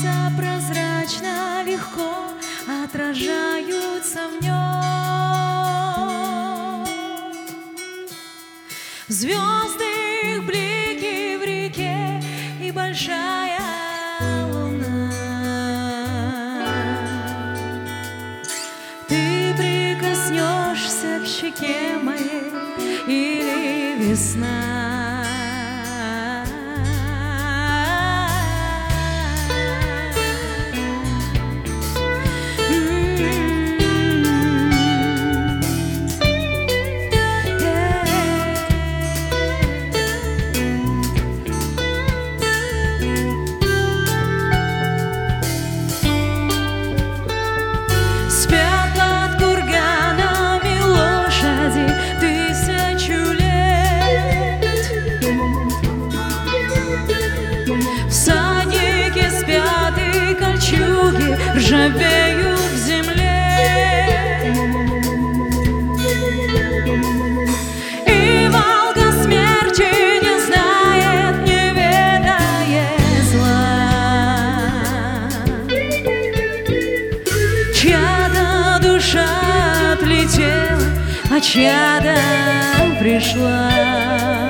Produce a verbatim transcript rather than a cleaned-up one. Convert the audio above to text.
Солнца прозрачно, легко отражаются в нем. Звезды, их блики в реке и большая луна. Ты прикоснешься к щеке моей или весна. Всадники спят, и кольчуги ржавеют в земле. И волга смерти не знает, не ведает зла. Чья-то душа отлетела, а чья-то пришла.